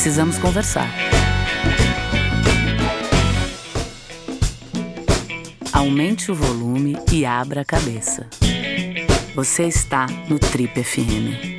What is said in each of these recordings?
Precisamos conversar. Aumente o volume e abra a cabeça. Você está no Trip FM.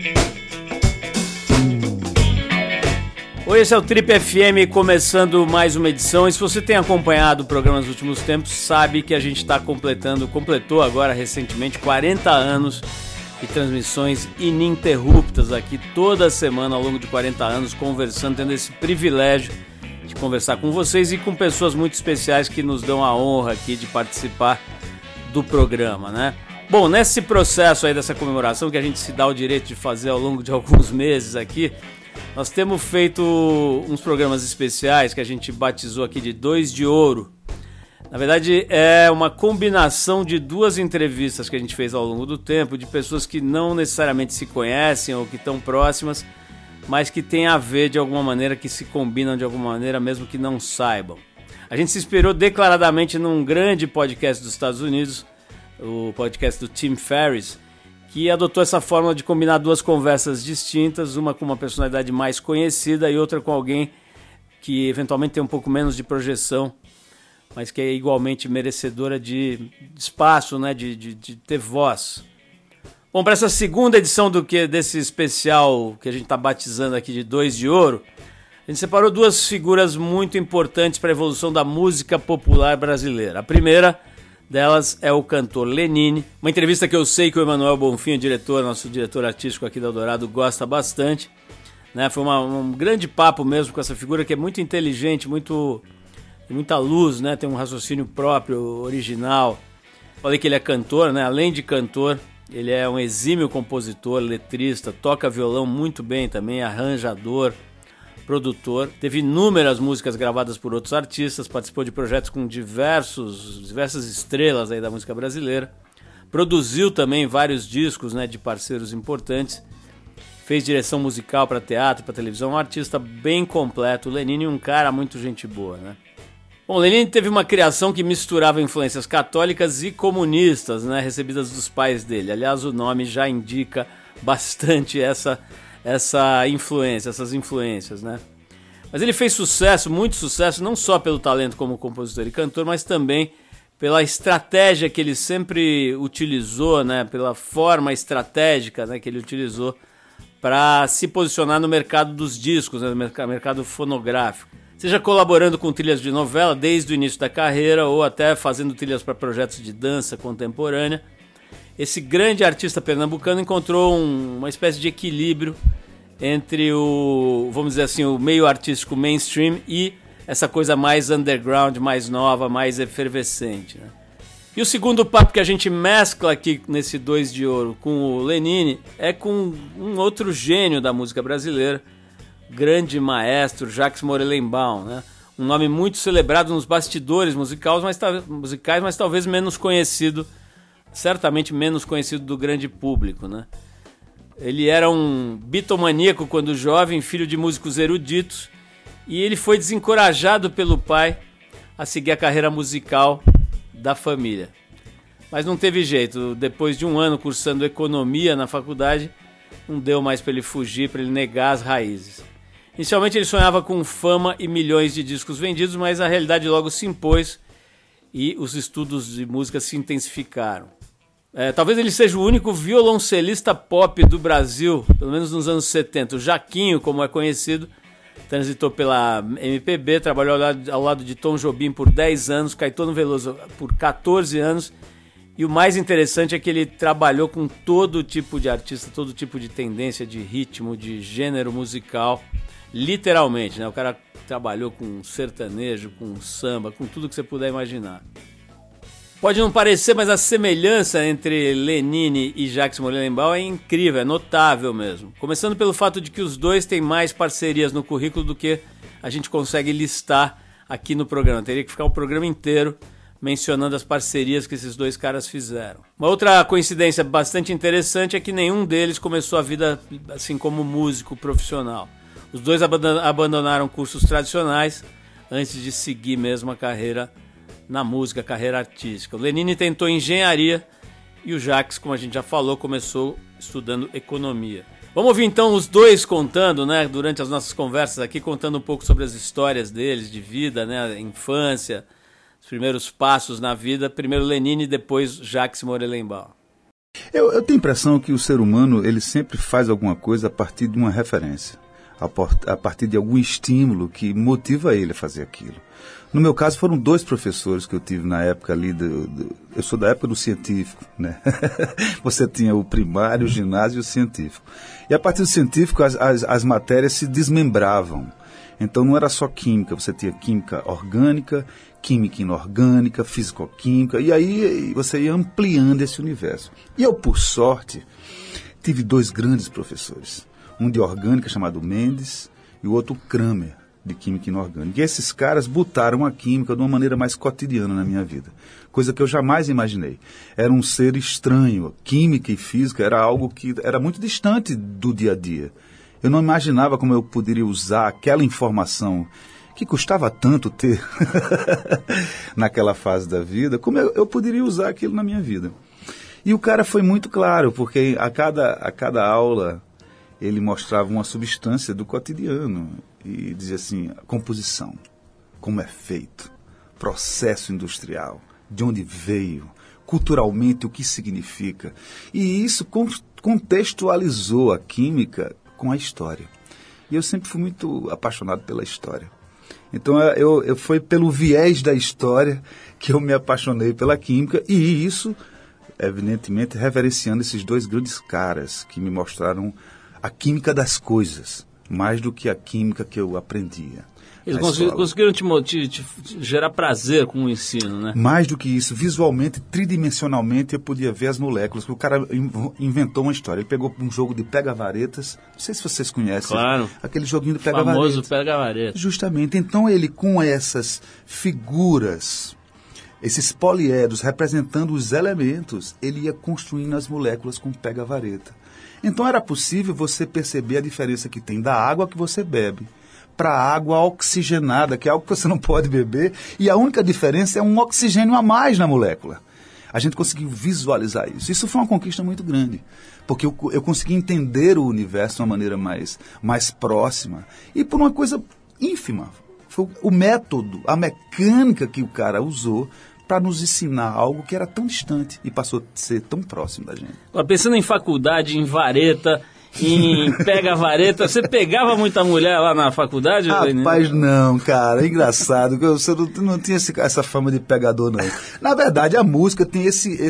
Oi, esse é o Trip FM, começando mais uma edição. E se você tem acompanhado o programa nos últimos tempos, sabe que a gente completou agora recentemente 40 anos de transmissões ininterruptas aqui toda semana ao longo de 40 anos, conversando, tendo esse privilégio de conversar com vocês e com pessoas muito especiais que nos dão a honra aqui de participar do programa, né? Bom, nesse processo aí dessa comemoração que a gente se dá o direito de fazer ao longo de alguns meses aqui, nós temos feito uns programas especiais que a gente batizou aqui de 2 de Ouro. Na verdade, é uma combinação de 2 entrevistas que a gente fez ao longo do tempo, de pessoas que não necessariamente se conhecem ou que estão próximas, mas que têm a ver de alguma maneira, que se combinam de alguma maneira, mesmo que não saibam. A gente se inspirou declaradamente num grande podcast dos Estados Unidos, o podcast do Tim Ferriss, que adotou essa fórmula de combinar 2 conversas distintas, uma com uma personalidade mais conhecida e outra com alguém que eventualmente tem um pouco menos de projeção, mas que é igualmente merecedora de espaço, né, de ter voz. Bom, para essa segunda edição desse especial que a gente está batizando aqui de 2 de Ouro, a gente separou 2 figuras muito importantes para a evolução da música popular brasileira. A primeira delas é o cantor Lenine, uma entrevista que eu sei que o Emanuel Bonfim, nosso diretor artístico aqui da Eldorado, gosta bastante, né? Foi um grande papo mesmo com essa figura que é muito inteligente, muita luz, né? Tem um raciocínio próprio, original. Falei que ele é cantor, né? Além de cantor, ele é um exímio compositor, letrista, toca violão muito bem também, arranjador, produtor. Teve inúmeras músicas gravadas por outros artistas, participou de projetos com diversas estrelas aí da música brasileira. Produziu também vários discos, né, de parceiros importantes. Fez direção musical para teatro, para televisão, um artista bem completo. O Lenine é um cara muito gente boa, né? Bom, Lenine teve uma criação que misturava influências católicas e comunistas, né, recebidas dos pais dele. Aliás, o nome já indica bastante essas influências, né? Mas ele fez sucesso, muito sucesso, não só pelo talento como compositor e cantor, mas também pela estratégia que ele sempre utilizou, né, pela forma estratégica, né, que ele utilizou para se posicionar no mercado dos discos, né, no mercado fonográfico. Seja colaborando com trilhas de novela desde o início da carreira ou até fazendo trilhas para projetos de dança contemporânea. Esse grande artista pernambucano encontrou uma espécie de equilíbrio entre vamos dizer assim, o meio artístico mainstream e essa coisa mais underground, mais nova, mais efervescente, né? E o segundo papo que a gente mescla aqui nesse 2 de Ouro com o Lenine é com um outro gênio da música brasileira, grande maestro Jacques Morelenbaum, né? Um nome muito celebrado nos bastidores musicais, mas talvez menos conhecido, certamente menos conhecido do grande público, né? Ele era um bitomaníaco quando jovem, filho de músicos eruditos, e ele foi desencorajado pelo pai a seguir a carreira musical da família. Mas não teve jeito, depois de um ano cursando economia na faculdade, não deu mais para ele fugir, para ele negar as raízes. Inicialmente ele sonhava com fama e milhões de discos vendidos, mas a realidade logo se impôs e os estudos de música se intensificaram. Talvez ele seja o único violoncelista pop do Brasil, pelo menos nos anos 70. O Jaquinho, como é conhecido, transitou pela MPB, trabalhou ao lado de Tom Jobim por 10 anos, Caetano Veloso por 14 anos. E o mais interessante é que ele trabalhou com todo tipo de artista, todo tipo de tendência, de ritmo, de gênero musical, literalmente, né? O cara trabalhou com sertanejo, com samba, com tudo que você puder imaginar. Pode não parecer, mas a semelhança entre Lenine e Jacques Morelenbaum é incrível, é notável mesmo. Começando pelo fato de que os dois têm mais parcerias no currículo do que a gente consegue listar aqui no programa. Teria que ficar o programa inteiro mencionando as parcerias que esses 2 caras fizeram. Uma outra coincidência bastante interessante é que nenhum deles começou a vida assim como músico profissional. Os 2 abandonaram cursos tradicionais antes de seguir mesmo a carreira na música, a carreira artística. O Lenine tentou engenharia e o Jacques, como a gente já falou, começou estudando economia. Vamos ouvir então os dois contando, né, durante as nossas conversas aqui, contando um pouco sobre as histórias deles, de vida, né, infância, os primeiros passos na vida, primeiro Lenine e depois Jacques Morelenbaum. Eu tenho a impressão que o ser humano ele sempre faz alguma coisa a partir de uma referência, a partir de algum estímulo que motiva ele a fazer aquilo. No meu caso, foram 2 professores que eu tive na época ali, eu sou da época do científico, né? Você tinha o primário, o ginásio e o científico. E a partir do científico, as matérias se desmembravam. Então não era só química, você tinha química orgânica, química inorgânica, fisicoquímica, e aí você ia ampliando esse universo. E eu, por sorte, tive 2 grandes professores. Um de orgânica, chamado Mendes, e o outro Kramer, de química inorgânica. E esses caras botaram a química de uma maneira mais cotidiana na minha vida, coisa que eu jamais imaginei. Era um ser estranho. Química e física era algo que era muito distante do dia a dia. Eu não imaginava como eu poderia usar aquela informação que custava tanto ter naquela fase da vida, como eu poderia usar aquilo na minha vida. E o cara foi muito claro, porque a cada aula ele mostrava uma substância do cotidiano e dizia assim, composição, como é feito, processo industrial, de onde veio, culturalmente o que significa. E isso contextualizou a química com a história. E eu sempre fui muito apaixonado pela história. Então eu foi pelo viés da história que eu me apaixonei pela química, e isso, evidentemente, reverenciando esses 2 grandes caras que me mostraram a química das coisas, mais do que a química que eu aprendia. Eles conseguiram te gerar prazer com o ensino, né? Mais do que isso, visualmente, tridimensionalmente, eu podia ver as moléculas. O cara inventou uma história. Ele pegou um jogo de pega-varetas. Não sei se vocês conhecem. Claro. Aquele joguinho de pega-varetas. Famoso pega-varetas. Justamente. Então ele, com essas figuras, esses poliedros representando os elementos, ele ia construindo as moléculas com pega-vareta. Então era possível você perceber a diferença que tem da água que você bebe para a água oxigenada, que é algo que você não pode beber, e a única diferença é um oxigênio a mais na molécula. A gente conseguiu visualizar isso. Isso foi uma conquista muito grande, porque eu consegui entender o universo de uma maneira mais próxima, e por uma coisa ínfima. Foi o método, a mecânica que o cara usou para nos ensinar algo que era tão distante e passou a ser tão próximo da gente. Agora, pensando em faculdade, em vareta, em pega-vareta, você pegava muita mulher lá na faculdade? Rapaz, não, cara, é engraçado, você não tinha essa fama de pegador, não. Na verdade, a música tem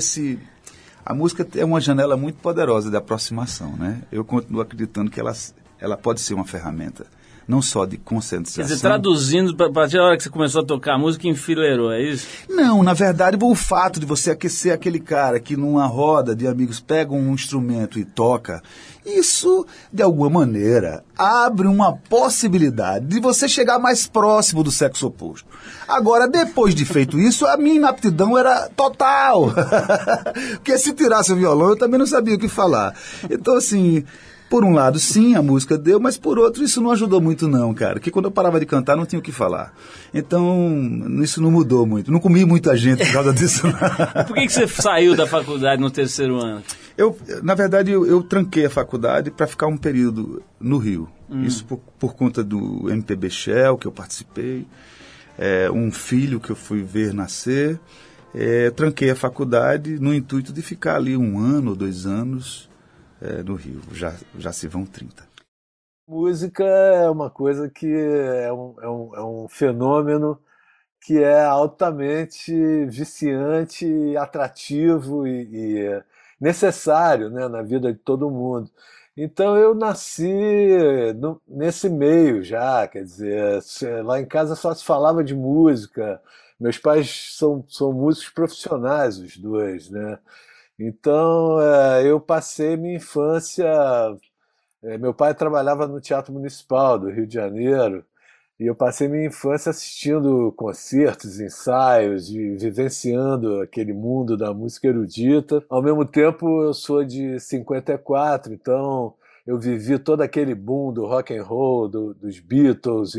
a música é uma janela muito poderosa de aproximação, né? Eu continuo acreditando que ela pode ser uma ferramenta, não só de conscientização. Quer dizer, traduzindo, a partir da hora que você começou a tocar a música, enfileirou, é isso? Não, na verdade, o fato de você aquecer aquele cara que numa roda de amigos pega um instrumento e toca, isso, de alguma maneira, abre uma possibilidade de você chegar mais próximo do sexo oposto. Agora, depois de feito isso, a minha inaptidão era total. Porque se tirasse o violão, eu também não sabia o que falar. Então, assim, por um lado, sim, a música deu, mas por outro, isso não ajudou muito não, cara. Porque quando eu parava de cantar, não tinha o que falar. Então, isso não mudou muito. Não comi muita gente por causa disso. Por que você saiu da faculdade no 3º ano? Na verdade, eu tranquei a faculdade para ficar um período no Rio. Isso por conta do MPB Shell, que eu participei. Um filho que eu fui ver nascer. Tranquei a faculdade no intuito de ficar ali 1 ano ou 2 anos no Rio. Já se vão 30. Música é uma coisa que é um fenômeno que é altamente viciante, atrativo e necessário, né, na vida de todo mundo. Então eu nasci nesse meio já, quer dizer, lá em casa só se falava de música. Meus pais são músicos profissionais, os 2, né? Então eu passei minha infância. Meu pai trabalhava no Teatro Municipal do Rio de Janeiro, e eu passei minha infância assistindo concertos, ensaios, e vivenciando aquele mundo da música erudita. Ao mesmo tempo, eu sou de 54, então eu vivi todo aquele boom do rock and roll, dos Beatles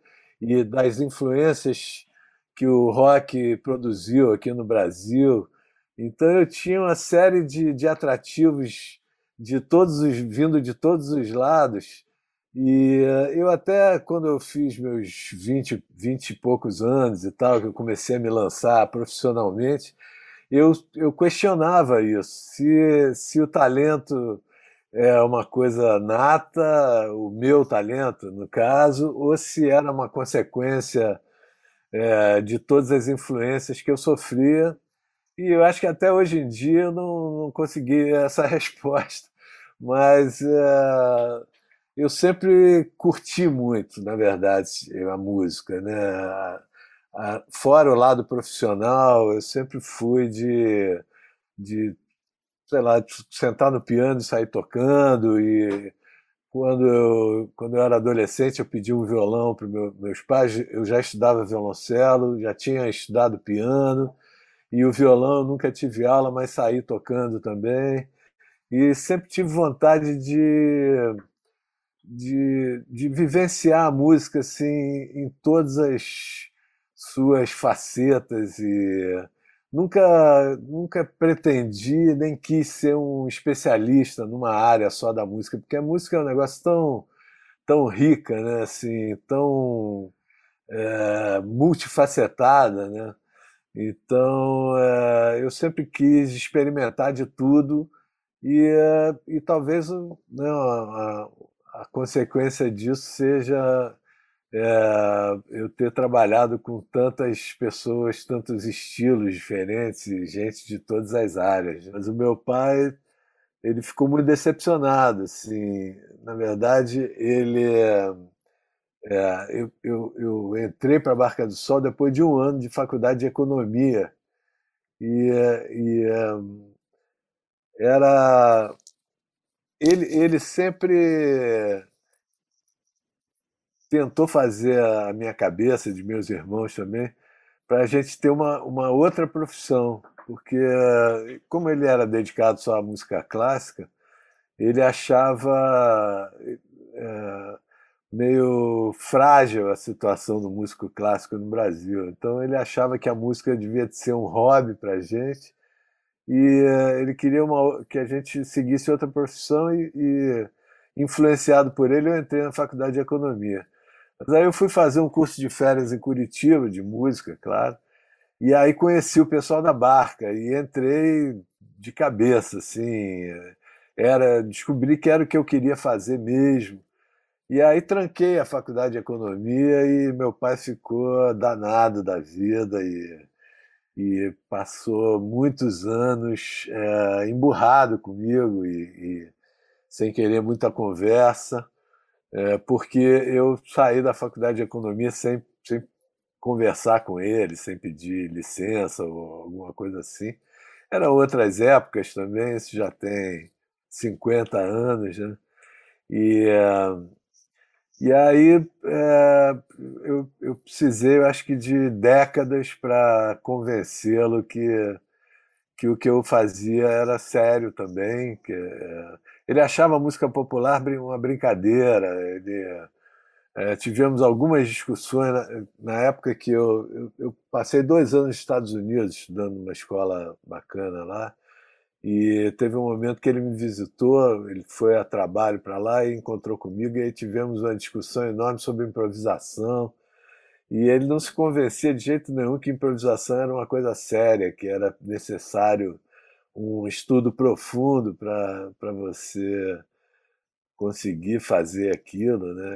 e das influências que o rock produziu aqui no Brasil. Então eu tinha uma série de atrativos vindo de todos os lados. E eu até, quando eu fiz meus 20 e poucos anos e tal, que eu comecei a me lançar profissionalmente, eu questionava isso, se o talento é uma coisa nata, o meu talento, no caso, ou se era uma consequência de todas as influências que eu sofria. E eu acho que até hoje em dia eu não consegui essa resposta, mas eu sempre curti muito, na verdade, a música, né? Fora o lado profissional, eu sempre fui de sei lá, de sentar no piano e sair tocando. E quando eu era adolescente, eu pedi um violão para meus pais. Eu já estudava violoncelo, já tinha estudado piano, e o violão eu nunca tive aula, mas saí tocando também. E sempre tive vontade de vivenciar a música assim, em todas as suas facetas, e nunca pretendi nem quis ser um especialista numa área só da música, porque a música é um negócio tão rica, né? Assim, tão multifacetada, né? Então eu sempre quis experimentar de tudo, e talvez, né, a consequência disso seja eu ter trabalhado com tantas pessoas, tantos estilos diferentes e gente de todas as áreas. Mas o meu pai, ele ficou muito decepcionado, assim. Na verdade, eu entrei para a Barca do Sol depois de um ano de faculdade de economia, e era ele sempre tentou fazer a minha cabeça, de meus irmãos também, para a gente ter uma outra profissão, porque como ele era dedicado só à música clássica, ele achava meio frágil a situação do músico clássico no Brasil. Então ele achava que a música devia ser um hobby para a gente, e ele queria que a gente seguisse outra profissão, e influenciado por ele, eu entrei na faculdade de economia. Mas aí eu fui fazer um curso de férias em Curitiba, de música, claro, e aí conheci o pessoal da Barca e entrei de cabeça, assim, descobri que era o que eu queria fazer mesmo. E aí tranquei a faculdade de economia, e meu pai ficou danado da vida, e passou muitos anos emburrado comigo, e sem querer muita conversa, porque eu saí da faculdade de economia sem conversar com ele, sem pedir licença ou alguma coisa assim. Eram outras épocas também, isso já tem 50 anos, né? E aí eu precisei, eu acho que de décadas, para convencê-lo que o que eu fazia era sério também. Ele achava a música popular uma brincadeira. Tivemos algumas discussões na época que eu passei 2 anos nos Estados Unidos estudando numa escola bacana lá, e teve um momento que ele me visitou, ele foi a trabalho para lá e encontrou comigo, e aí tivemos uma discussão enorme sobre improvisação, e ele não se convencia de jeito nenhum que improvisação era uma coisa séria, que era necessário um estudo profundo para você conseguir fazer aquilo, né?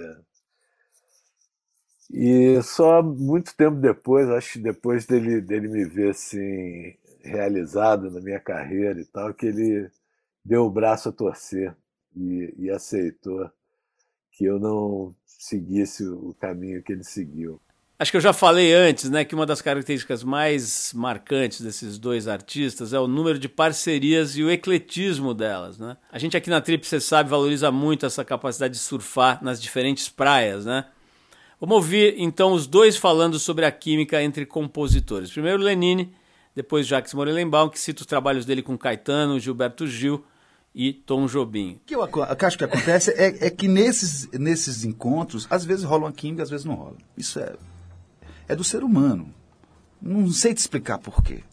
E só muito tempo depois, acho que depois dele me ver assim, realizado na minha carreira e tal, que ele deu o braço a torcer, e aceitou que eu não seguisse o caminho que ele seguiu. Acho que eu já falei antes, né, que uma das características mais marcantes desses dois artistas é o número de parcerias e o ecletismo delas, né? A gente aqui na Trip, você sabe, valoriza muito essa capacidade de surfar nas diferentes praias, né? Vamos ouvir, então, os dois falando sobre a química entre compositores. Primeiro Lenine, depois Jacques Morelenbaum, que cita os trabalhos dele com Caetano, Gilberto Gil e Tom Jobim. O que eu acho que acontece é que nesses encontros, às vezes rola uma química, às vezes não rola. Isso é do ser humano. Não sei te explicar por quê.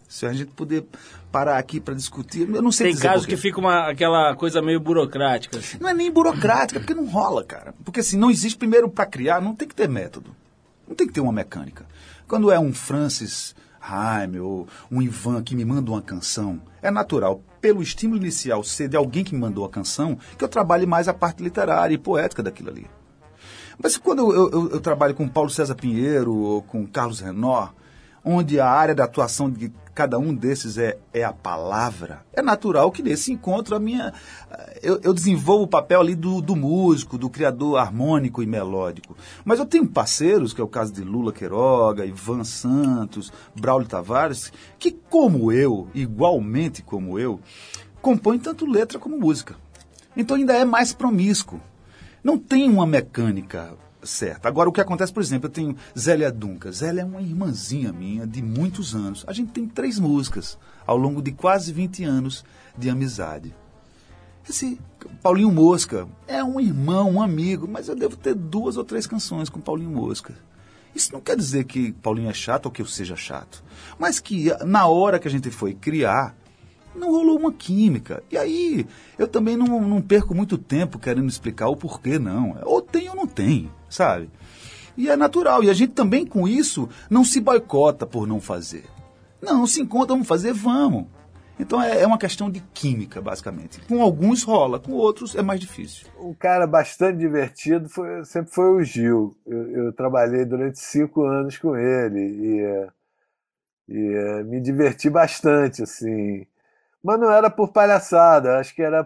Se a gente puder parar aqui para discutir, eu não sei Tem dizer casos por quê. que fica aquela coisa meio burocrática. Assim. Não é nem burocrática, porque não rola, cara. Porque assim, não existe, primeiro, para criar, não tem que ter método. Não tem que ter uma mecânica. Quando é um Francis Jaime ou um Ivan que me manda uma canção, é natural, pelo estímulo inicial ser de alguém que me mandou a canção, que eu trabalhe mais a parte literária e poética daquilo ali. Mas quando eu trabalho com Paulo César Pinheiro ou com Carlos Renor, onde a área da atuação de cada um desses é a palavra, é natural que nesse encontro eu desenvolvo o papel ali do músico, do criador harmônico e melódico. Mas eu tenho parceiros, que é o caso de Lula Queiroga, Ivan Santos, Braulio Tavares, que como eu, igualmente como eu, compõem tanto letra como música. Então ainda é mais promíscuo. Não tem uma mecânica certa. Agora, o que acontece, por exemplo, eu tenho Zélia Duncan. Zélia é uma irmãzinha minha de muitos anos. A gente tem 3 músicas ao longo de quase 20 anos de amizade. Esse Paulinho Mosca é um irmão, um amigo, mas eu devo ter 2 ou 3 canções com Paulinho Mosca. Isso não quer dizer que Paulinho é chato ou que eu seja chato, mas que na hora que a gente foi criar, não rolou uma química. E aí, eu também não perco muito tempo querendo explicar o porquê, não. Ou tem ou não tem, sabe? E é natural. E a gente também, com isso, não se boicota por não fazer. Não, se encontra, vamos fazer, vamos. Então é uma questão de química, basicamente. Com alguns rola, com outros é mais difícil. Um cara bastante divertido sempre foi o Gil. Eu trabalhei durante 5 anos com ele e me diverti bastante, assim. Mas não era por palhaçada, acho que era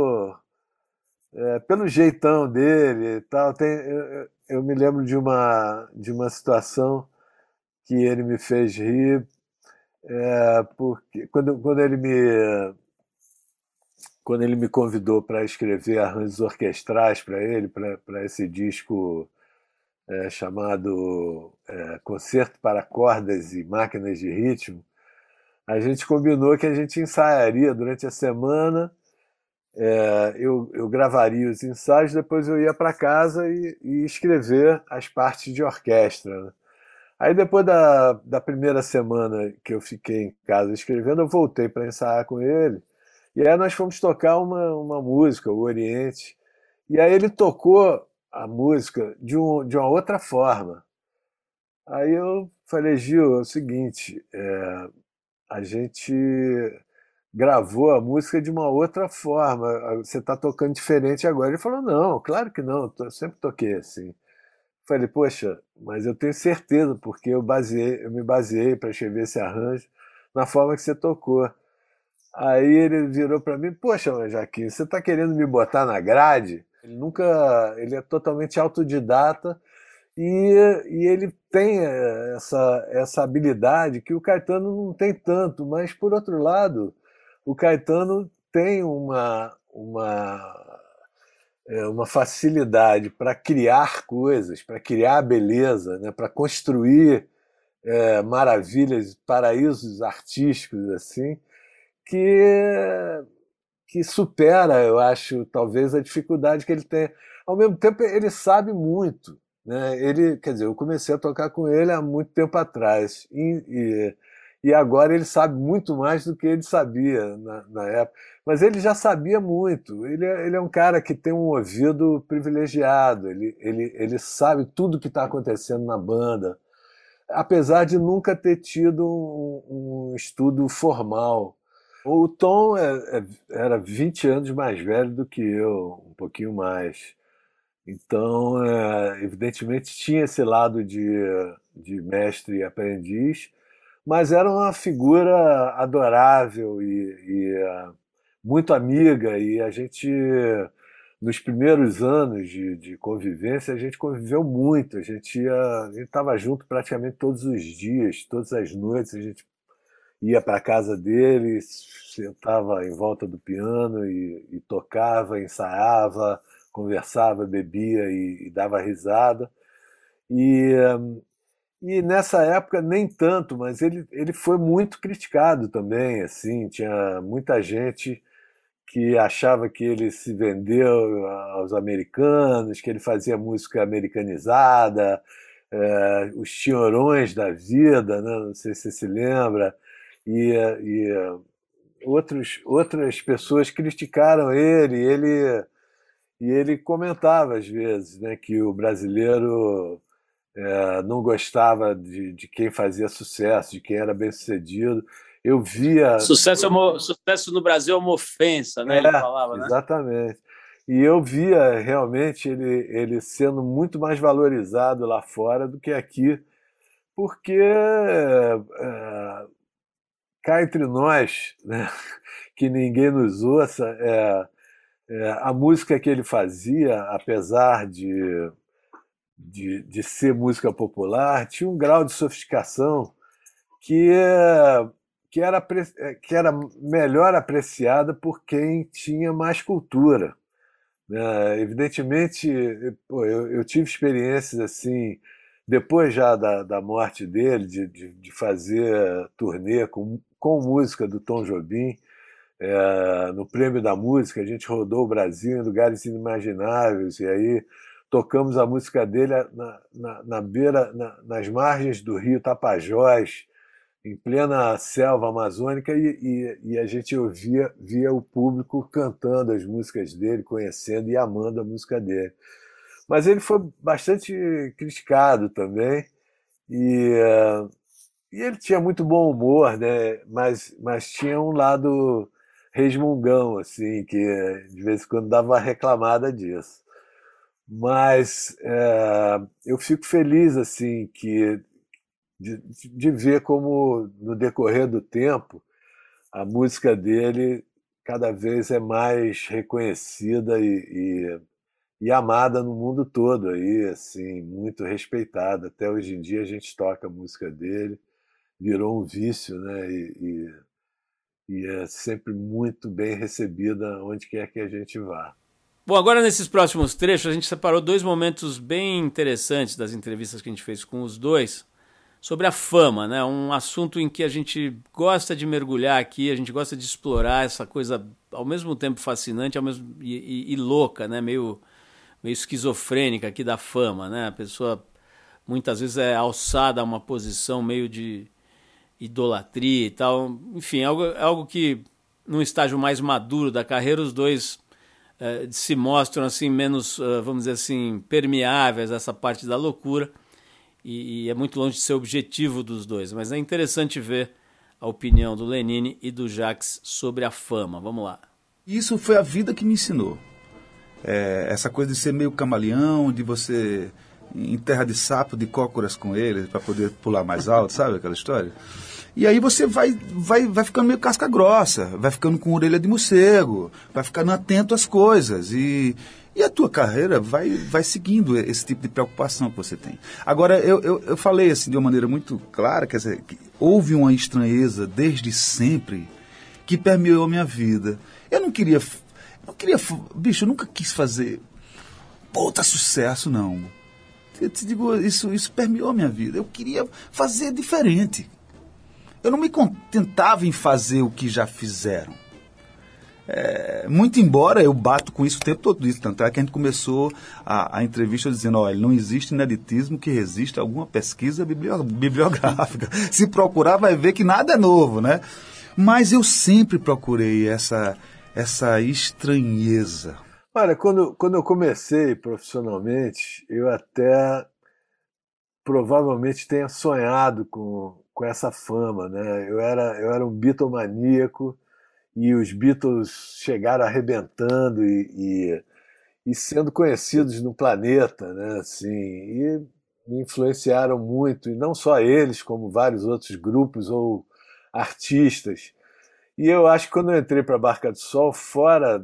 pelo jeitão dele e tal. Eu me lembro de uma situação que ele me fez rir, porque quando ele me convidou para escrever arranjos orquestrais para ele, para esse disco chamado Concerto para Cordas e Máquinas de Ritmo, a gente combinou que a gente ensaiaria durante a semana, eu gravaria os ensaios, depois eu ia para casa e escrever as partes de orquestra, né? Aí depois da primeira semana que eu fiquei em casa escrevendo, eu voltei para ensaiar com ele, e aí nós fomos tocar uma música, o Oriente, e aí ele tocou a música de uma outra forma. Aí eu falei, Gil, é o seguinte, a gente gravou a música de uma outra forma, você está tocando diferente agora. Ele falou, não, claro que não, eu sempre toquei assim. Falei, poxa, mas eu tenho certeza, porque eu me baseei para escrever esse arranjo na forma que você tocou. Aí ele virou para mim, poxa, mas Jaquim, você está querendo me botar na grade? Ele é totalmente autodidata, e ele tem essa habilidade que o Caetano não tem tanto, mas, por outro lado, o Caetano tem uma facilidade para criar coisas, para criar beleza, né, para construir maravilhas, paraísos artísticos, assim, que supera, eu acho, talvez a dificuldade que ele tem. Ao mesmo tempo, ele sabe muito, né? Quer dizer, eu comecei a tocar com ele há muito tempo atrás e agora ele sabe muito mais do que ele sabia na época. Mas ele já sabia muito. Ele é um cara que tem um ouvido privilegiado. Ele sabe tudo que está acontecendo na banda, apesar de nunca ter tido um estudo formal. O Tom era 20 anos mais velho do que eu, um pouquinho mais. Então, evidentemente, tinha esse lado de mestre e aprendiz, mas era uma figura adorável e muito amiga. E a gente, nos primeiros anos de convivência, a gente conviveu muito. A gente estava junto praticamente todos os dias, todas as noites. A gente ia para a casa dele, sentava em volta do piano e tocava, ensaiava, conversava, bebia e dava risada. E, e nessa época nem tanto, mas ele foi muito criticado também, assim, tinha muita gente que achava que ele se vendeu aos americanos, que ele fazia música americanizada, os Tinhorões da vida, né? Não sei se você se lembra. e outras pessoas criticaram e ele comentava às vezes, né, que o brasileiro não gostava de quem fazia sucesso, de quem era bem-sucedido. Eu via... Sucesso no Brasil é uma ofensa, né? Ele falava, né? Exatamente. E eu via realmente ele sendo muito mais valorizado lá fora do que aqui, porque cá entre nós, né, que ninguém nos ouça, a música que ele fazia, apesar de ser música popular, tinha um grau de sofisticação que, que era melhor apreciada por quem tinha mais cultura, né? Evidentemente, pô, eu tive experiências assim, depois já da morte dele, de fazer turnê com música do Tom Jobim. No Prêmio da Música, a gente rodou o Brasil em lugares inimagináveis, e aí tocamos a música dele na beira, nas margens do rio Tapajós, em plena selva amazônica, e a gente via o público cantando as músicas dele, conhecendo e amando a música dele. Mas ele foi bastante criticado também, e ele tinha muito bom humor, né? Mas tinha um lado resmungão, assim, que de vez em quando dava uma reclamada disso. Mas eu fico feliz assim de ver como, no decorrer do tempo, a música dele cada vez é mais reconhecida e amada no mundo todo, aí, assim, muito respeitada. Até hoje em dia a gente toca a música dele, virou um vício, né? E é sempre muito bem recebida onde quer que a gente vá. Bom, agora nesses próximos trechos a gente separou dois momentos bem interessantes das entrevistas que a gente fez com os dois sobre a fama, né? Um assunto em que a gente gosta de mergulhar aqui, a gente gosta de explorar essa coisa ao mesmo tempo fascinante e louca, né? Meio esquizofrênica aqui da fama, né? A pessoa muitas vezes é alçada a uma posição meio de idolatria e tal. Enfim, algo que num estágio mais maduro da carreira os dois se mostram assim menos, vamos dizer assim, permeáveis a essa parte da loucura, e é muito longe de ser objetivo dos dois, mas é interessante ver a opinião do Lenine e do Jacques sobre a fama. Vamos lá. Isso foi a vida que me ensinou. Essa coisa de ser meio camaleão, de você em terra de sapo, de cócoras com ele, para poder pular mais alto, sabe aquela história? E aí você vai ficando meio casca grossa, vai ficando com orelha de morcego, vai ficando atento às coisas. E a tua carreira vai seguindo esse tipo de preocupação que você tem. Agora, eu falei assim de uma maneira muito clara, quer dizer, que houve uma estranheza desde sempre que permeou a minha vida. Eu não queria, bicho, eu nunca quis fazer puta sucesso, não. Eu te digo, isso permeou a minha vida. Eu queria fazer diferente. Eu não me contentava em fazer o que já fizeram. Muito embora eu bato com isso o tempo todo. Tanto é que a gente começou a entrevista dizendo, olha, não existe ineditismo que resista a alguma pesquisa bibliográfica. Se procurar vai ver que nada é novo, né? Mas eu sempre procurei essa estranheza. Olha, quando eu comecei profissionalmente, eu até provavelmente tenha sonhado com essa fama, né? Eu era um Beatlemaníaco, e os Beatles chegaram arrebentando e sendo conhecidos no planeta, né? Assim, e me influenciaram muito, e não só eles, como vários outros grupos ou artistas. E eu acho que quando eu entrei para a Barca do Sol, fora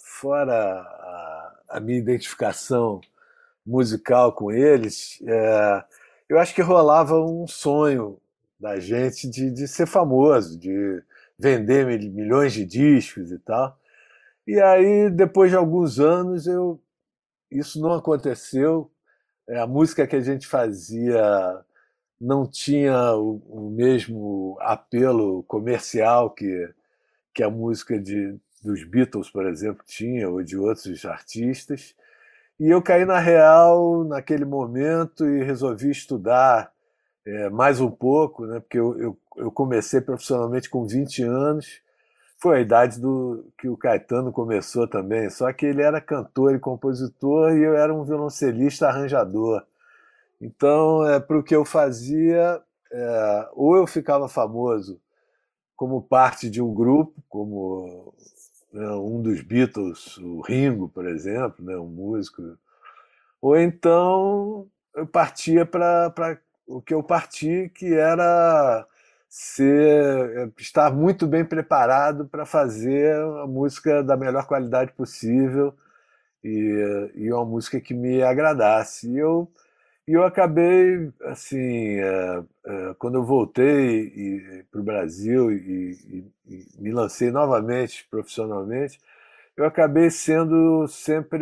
a minha identificação musical com eles, eu acho que rolava um sonho da gente de ser famoso, de vender milhões de discos e tal. E aí, depois de alguns anos, isso não aconteceu. A música que a gente fazia não tinha o mesmo apelo comercial que a música dos Beatles, por exemplo, tinha, ou de outros artistas. E eu caí na real naquele momento e resolvi estudar mais um pouco, né? Porque eu comecei profissionalmente com 20 anos. Foi a idade que o Caetano começou também, só que ele era cantor e compositor e eu era um violoncelista arranjador. Então, para o que eu fazia, ou eu ficava famoso como parte de um grupo, como um dos Beatles, o Ringo, por exemplo, né, um músico, ou então eu partia para o que eu parti, que era estar muito bem preparado para fazer a música da melhor qualidade possível e uma música que me agradasse. E eu acabei, assim, quando eu voltei para o Brasil e me lancei novamente profissionalmente, eu acabei sendo sempre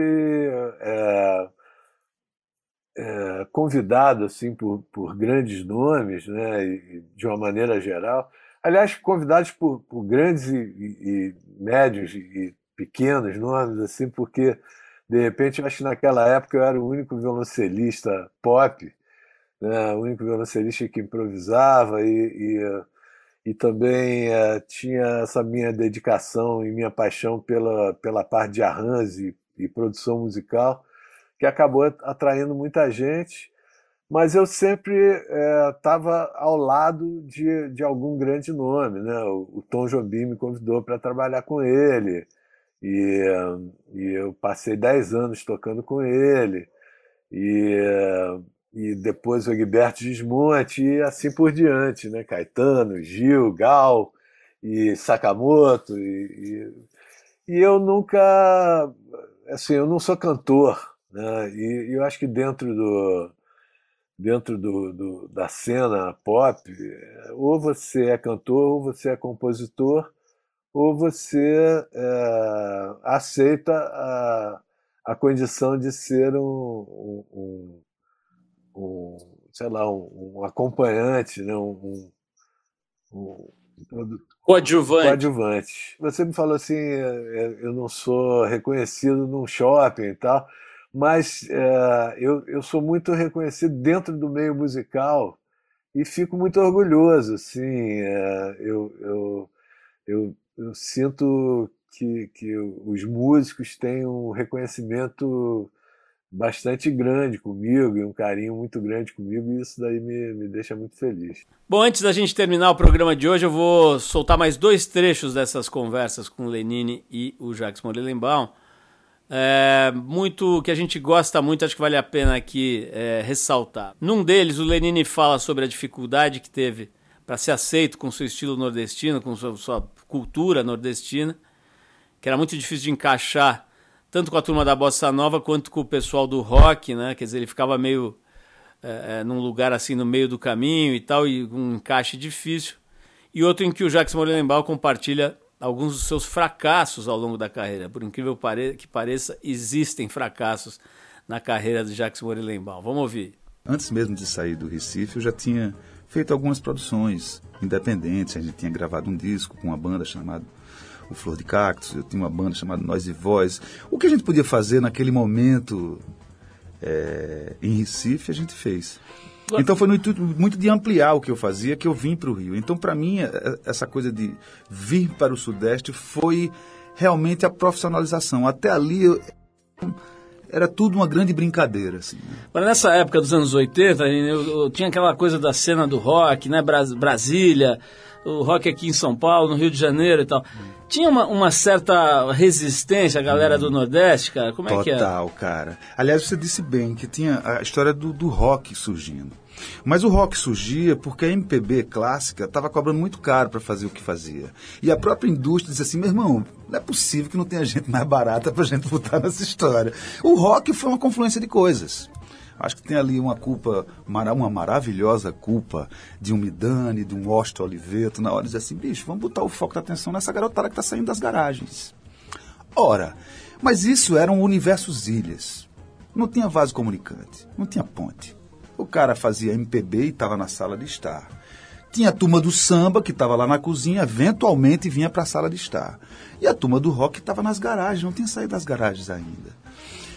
convidado assim por grandes nomes, né, e de uma maneira geral. Aliás, convidados por grandes e médios e pequenos nomes, assim, porque de repente eu acho que naquela época eu era o único violoncelista pop, né, o único violoncelista que improvisava e também tinha essa minha dedicação e minha paixão pela parte de arranjo e produção musical, que acabou atraindo muita gente, mas eu sempre estava ao lado de algum grande nome, né? O Tom Jobim me convidou para trabalhar com ele, e eu passei 10 anos tocando com ele, e depois o Egberto Gismonti, e assim por diante, né? Caetano, Gil, Gal e Sakamoto, e eu nunca, assim, eu não sou cantor, né? E eu acho que dentro da cena pop, ou você é cantor, ou você é compositor, ou você aceita a condição de ser sei lá, um acompanhante, né? Um coadjuvante. Você me falou assim, eu não sou reconhecido num shopping e tal, mas eu sou muito reconhecido dentro do meio musical e fico muito orgulhoso, assim, eu sinto que os músicos têm um reconhecimento bastante grande comigo e um carinho muito grande comigo, e isso daí me deixa muito feliz. Bom, antes da gente terminar o programa de hoje, eu vou soltar mais 2 trechos dessas conversas com o Lenine e o Jacques Morellenbaum. Muito que a gente gosta muito, acho que vale a pena aqui ressaltar. Num deles, o Lenine fala sobre a dificuldade que teve para ser aceito com seu estilo nordestino, com sua cultura nordestina, que era muito difícil de encaixar tanto com a turma da Bossa Nova quanto com o pessoal do rock, né? Quer dizer, ele ficava meio num lugar assim no meio do caminho e tal, e um encaixe difícil. E outro em que o Jacques Morellenbaum compartilha alguns dos seus fracassos ao longo da carreira. Por incrível que pareça, existem fracassos na carreira do Jacques Morellenbaum. Vamos ouvir. Antes mesmo de sair do Recife, eu já tinha feito algumas produções independentes. A gente tinha gravado um disco com uma banda chamada o Flor de Cactos, eu tinha uma banda chamada Noise Voz. O que a gente podia fazer naquele momento em Recife, a gente fez. Então foi muito de ampliar o que eu fazia, que eu vim para o Rio. Então, para mim, essa coisa de vir para o Sudeste foi realmente a profissionalização. Até ali era tudo uma grande brincadeira. Assim, né? Agora, nessa época dos anos 80, eu tinha aquela coisa da cena do rock, né? Brasília, o rock aqui em São Paulo, no Rio de Janeiro e tal. Tinha uma certa resistência a galera do Nordeste, cara? Como é que era? Total, cara. Aliás, você disse bem que tinha a história do rock surgindo. Mas o rock surgia porque a MPB clássica estava cobrando muito caro para fazer o que fazia. E a própria indústria dizia assim, meu irmão, não é possível que não tenha gente mais barata para a gente botar nessa história. O rock foi uma confluência de coisas. Acho que tem ali uma maravilhosa culpa de um Midani, de um Osto Oliveto, na hora de dizer assim, bicho, vamos botar o foco da atenção nessa garotada que está saindo das garagens. Ora, mas isso eram universos ilhas. Não tinha vaso comunicante, não tinha ponte. O cara fazia MPB e estava na sala de estar. Tinha a turma do samba, que estava lá na cozinha, eventualmente vinha para a sala de estar. E a turma do rock estava nas garagens, não tinha saído das garagens ainda.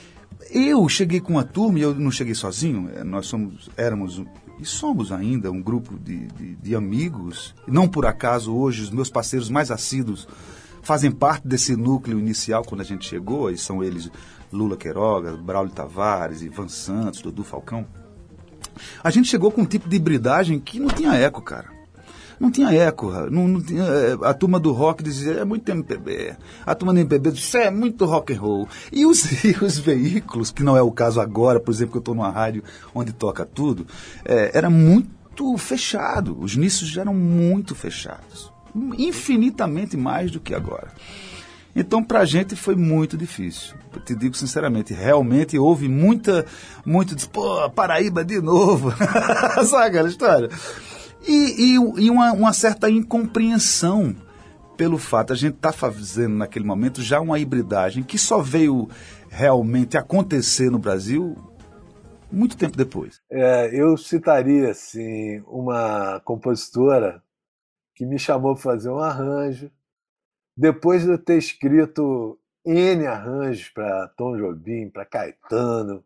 Eu cheguei com uma turma, e eu não cheguei sozinho, éramos e somos ainda um grupo de amigos. Não por acaso hoje os meus parceiros mais assíduos fazem parte desse núcleo inicial quando a gente chegou, e são eles Lula Queiroga, Braulio Tavares, Ivan Santos, Dudu Falcão. A gente chegou com um tipo de hibridagem que não tinha eco, cara. Não tinha eco. Não tinha, a turma do rock dizia, é muito MPB. A turma do MPB dizia, é muito rock and roll. E os veículos, que não é o caso agora, por exemplo, que eu estou numa rádio onde toca tudo, era muito fechado. Os nichos eram muito fechados. Infinitamente mais do que agora. Então, pra gente foi muito difícil. Eu te digo sinceramente, realmente houve muito, pô, Paraíba de novo. Sabe aquela história? E uma certa incompreensão pelo fato, a gente tá fazendo naquele momento já uma hibridagem que só veio realmente acontecer no Brasil muito tempo depois. Eu citaria, assim, uma compositora que me chamou para fazer um arranjo, depois de eu ter escrito N arranjos para Tom Jobim, para Caetano,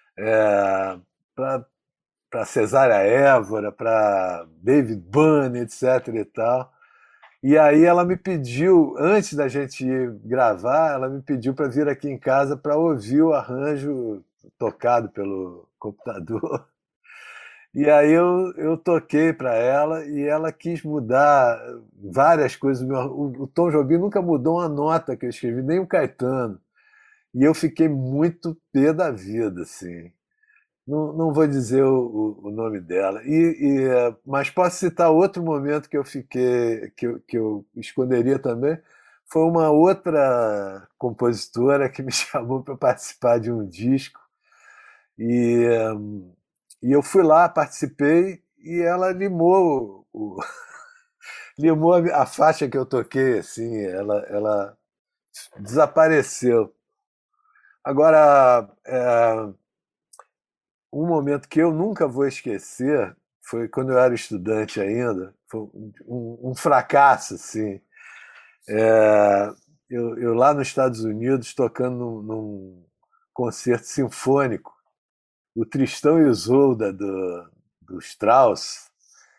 para Cesária Évora, para David Byrne, etc. e tal. E aí ela me pediu, antes da gente ir gravar, ela me pediu para vir aqui em casa para ouvir o arranjo tocado pelo computador. E aí eu toquei para ela e ela quis mudar várias coisas. O Tom Jobim nunca mudou uma nota que eu escrevi, nem o Caetano. E eu fiquei muito pé da vida, assim. Não vou dizer o nome dela. Mas posso citar outro momento que eu fiquei, que eu esconderia também. Foi uma outra compositora que me chamou para participar de um disco. E eu fui lá, participei, e ela limou limou a faixa que eu toquei, assim, ela desapareceu. Agora, um momento que eu nunca vou esquecer foi quando eu era estudante ainda, foi um fracasso, assim. Eu lá nos Estados Unidos, tocando num concerto sinfônico, o Tristão e Isolda do Strauss,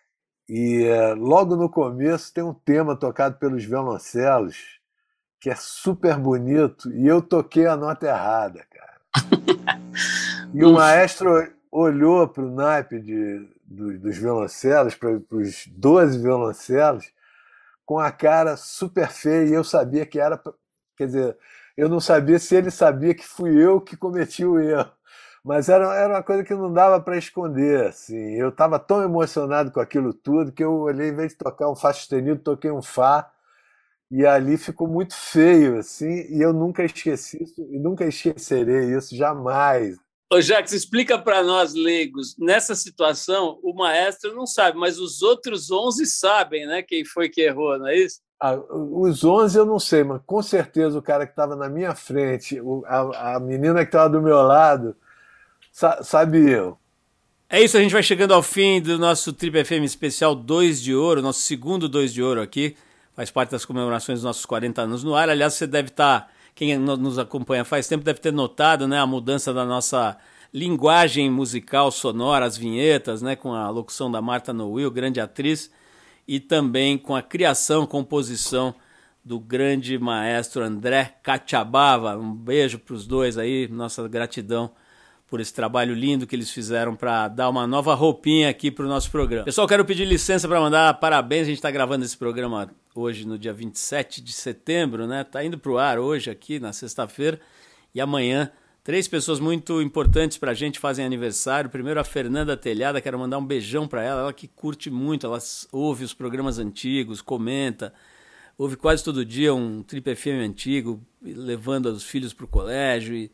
e logo no começo tem um tema tocado pelos violoncelos que é super bonito, e eu toquei a nota errada, cara. E o maestro olhou para o naipe dos violoncelos, para os 12 violoncelos, com a cara super feia, e eu sabia que era... Quer dizer, eu não sabia se ele sabia que fui eu que cometi o erro. Mas era uma coisa que não dava para esconder, assim. Eu estava tão emocionado com aquilo tudo que eu olhei, em vez de tocar um Fá sustenido, toquei um Fá, e ali ficou muito feio, assim, e eu nunca esqueci isso, e nunca esquecerei isso, jamais. Ô, Jacques, explica para nós, leigos, nessa situação, o maestro não sabe, mas os outros 11 sabem, né, quem foi que errou, não é isso? Os 11 eu não sei, mas com certeza o cara que estava na minha frente, a menina que estava do meu lado, sabiam. É isso, a gente vai chegando ao fim do nosso Trip FM especial 2 de Ouro, nosso segundo 2 de Ouro aqui, faz parte das comemorações dos nossos 40 anos no ar. Aliás, você deve estar, quem nos acompanha faz tempo, deve ter notado, né, a mudança da nossa linguagem musical sonora, as vinhetas, né, com a locução da Marta Noil, grande atriz, e também com a criação, composição do grande maestro André Cacciabava. Um beijo para os dois aí, nossa gratidão por esse trabalho lindo que eles fizeram para dar uma nova roupinha aqui para o nosso programa. Pessoal, quero pedir licença para mandar parabéns. A gente está gravando esse programa hoje no dia 27 de setembro, né? Tá indo para o ar hoje aqui na sexta-feira, e amanhã 3 pessoas muito importantes para a gente fazem aniversário. Primeiro, a Fernanda Telhada, quero mandar um beijão para ela que curte muito, ela ouve os programas antigos, comenta, ouve quase todo dia um Trip FM antigo, levando os filhos para o colégio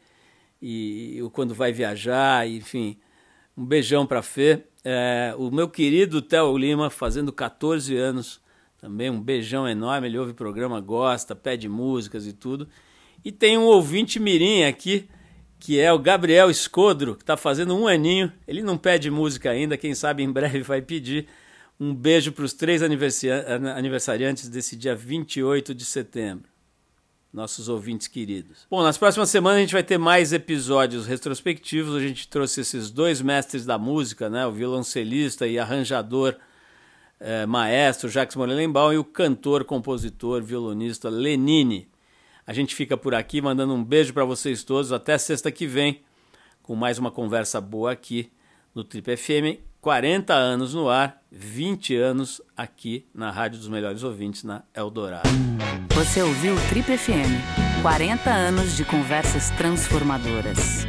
e quando vai viajar, enfim, um beijão para a Fê. O meu querido Theo Lima, fazendo 14 anos, também um beijão enorme, ele ouve o programa, gosta, pede músicas e tudo. E tem um ouvinte mirim aqui, que é o Gabriel Escodro, que está fazendo 1 aninho, ele não pede música ainda, quem sabe em breve vai pedir. Um beijo para os 3 aniversariantes desse dia 28 de setembro. nossos ouvintes queridos. Bom, nas próximas semanas a gente vai ter mais episódios retrospectivos. A gente trouxe esses dois mestres da música, né? O violoncelista e arranjador maestro Jacques Morelenbaum e o cantor, compositor, violonista Lenine. A gente fica por aqui mandando um beijo para vocês todos. Até sexta que vem com mais uma conversa boa aqui no Trip FM. 40 anos no ar, 20 anos aqui na Rádio dos Melhores Ouvintes, na Eldorado. Você ouviu o Trip FM. 40 anos de conversas transformadoras.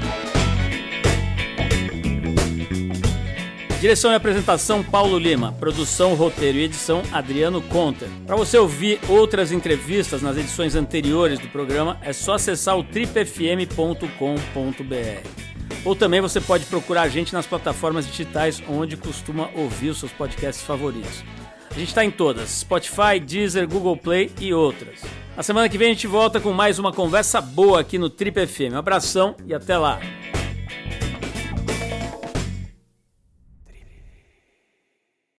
Direção e apresentação Paulo Lima. Produção, roteiro e edição Adriano Conter. Para você ouvir outras entrevistas nas edições anteriores do programa, é só acessar o tripfm.com.br. Ou também você pode procurar a gente nas plataformas digitais onde costuma ouvir os seus podcasts favoritos. A gente está em todas, Spotify, Deezer, Google Play e outras. Na semana que vem a gente volta com mais uma conversa boa aqui no Trip FM. Um abração e até lá!